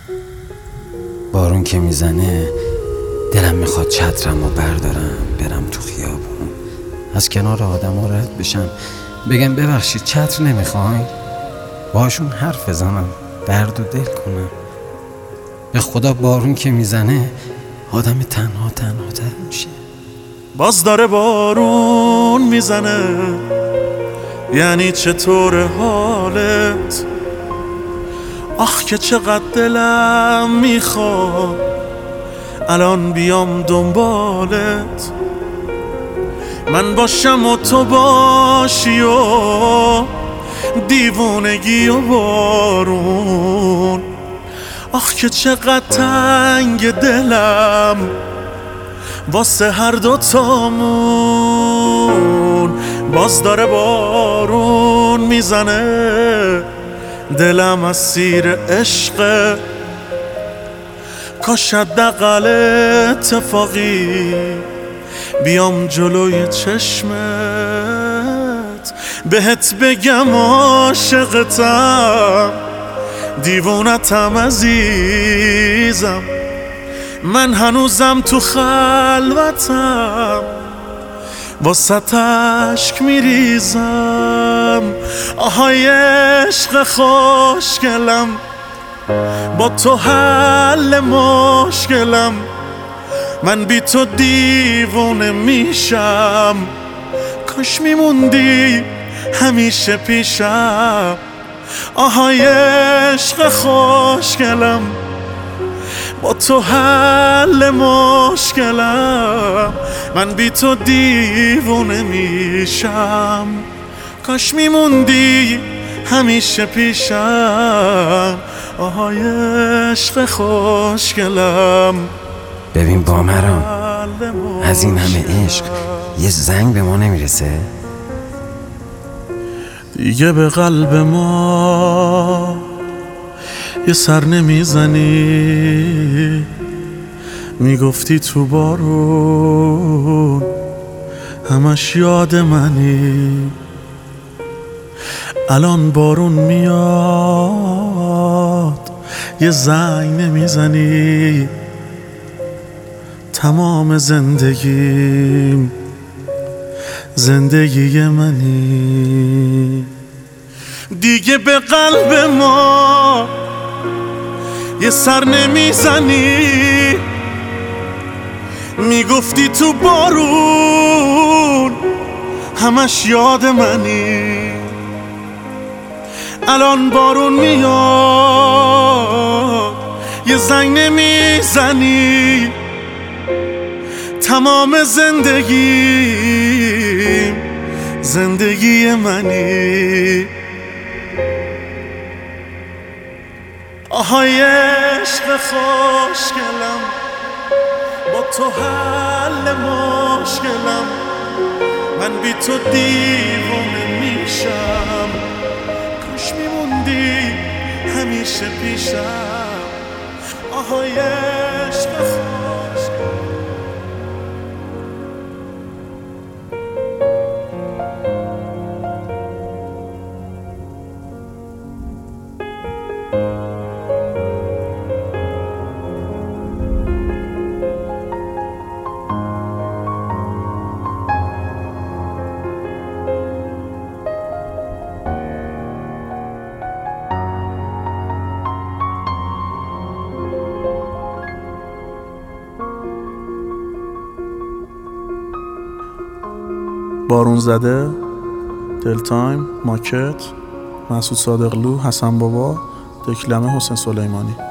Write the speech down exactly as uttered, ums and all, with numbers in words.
بارون که میزنه دلم میخواد چترم رو بردارم برم تو خیابون، از کنار آدم ها رد بشم، بگم ببخشید چتر نمیخواین، باشون حرف بزنم، درد و دل کنم. به خدا بارون که میزنه آدم تنها تنها تر میشه. باز داره بارون میزنه، یعنی چطور حالت؟ آخ که چقدر دلم میخواد الان بیام دنبالت، من باشم و تو باشی و دیوونگی و بارون. آخ که چقدر تنگ دلم واسه هر دوتامون. باز داره بارون میزنه، دلم اسیر عشقه، کاش حداقل اتفاقی بیام جلوی چشمت بهت بگم عاشقتم، دیوونتم عزیزم، من هنوزم تو خلوتم واسه اشک میریزم. آهای عشق خوشگلم، با تو حل مشکلم، من بی تو دیوونه میشم، کاش میموندی همیشه پیشم. آهای عشق خوشگلم، با تو حل مشکلم، من بی تو دیوونه میشم، کاش میموندی همیشه پیشم. آهای عشق خوشگلم. ببین بامرام، از این همه عشق یه زنگ به ما نمیرسه؟ دیگه به قلب ما یه سر نمیزنی، میگفتی تو بارون همش یاد منی، الان بارون میاد یه زنگ نمیزنی، تمام زندگیم زندگی منی. دیگه به قلب ما یه سر نمیزنی، میگفتی تو بارون همش یاد منی، الان بارون میاد یه زنگ نمیزنی، تمام زندگیم زندگی منی. آهای عشق خوشگلم، با تو حل مشکلم، من بی تو دیوونه میشم، کاش میموندی همیشه پیشم. آهای عشق خوشگلم. بارون زده، دل تایم، ماکت، مسعود صادقلو، حسن بابا، دکلمه، حسین سلیمانی.